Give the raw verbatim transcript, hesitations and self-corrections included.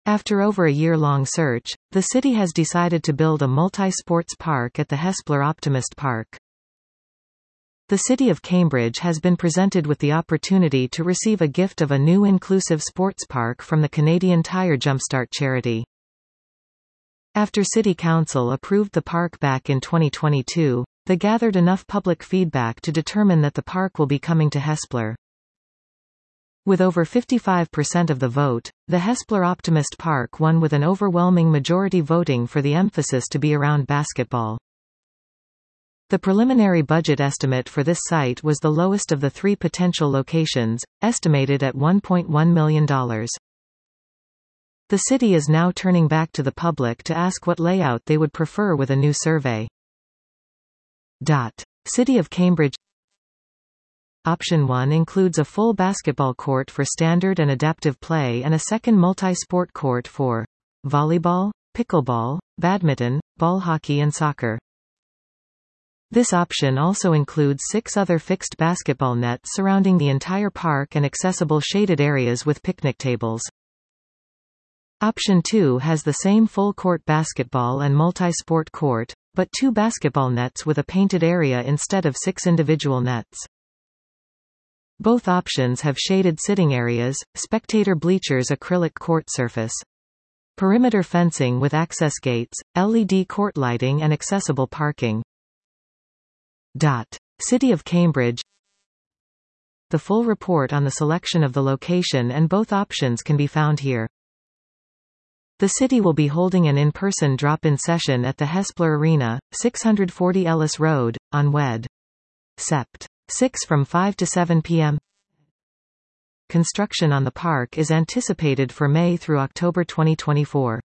After over a year-long search, the city has decided to build a multi-sports park at the Hespeler Optimist Park. The City of Cambridge has been presented with the opportunity to receive a gift of a new inclusive sports park from the Canadian Tire Jumpstart charity. After City Council approved the park back in twenty twenty-two, they gathered enough public feedback to determine that the park will be coming to Hespeler. With over fifty-five percent of the vote, the Hespeler Optimist Park won with an overwhelming majority voting for the emphasis to be around basketball. The preliminary budget estimate for this site was the lowest of the three potential locations, estimated at one point one million dollars. The city is now turning back to the public to ask what layout they would prefer with a new survey. City of Cambridge. Option one includes a full basketball court for standard and adaptive play and a second multi-sport court for volleyball, pickleball, badminton, ball hockey and soccer. This option also includes six other fixed basketball nets surrounding the entire park and accessible shaded areas with picnic tables. Option two has the same full-court basketball and multi-sport court, but two basketball nets with a painted area instead of six individual nets. Both options have shaded sitting areas, spectator bleachers, acrylic court surface, perimeter fencing with access gates, L E D court lighting and accessible parking. City of Cambridge. The full report on the selection of the location and both options can be found here. The city will be holding an in-person drop-in session at the Hespeler Arena, six forty Ellis Road, on Wednesday, September sixth from five to seven p m Construction on the park is anticipated for May through October twenty twenty-four.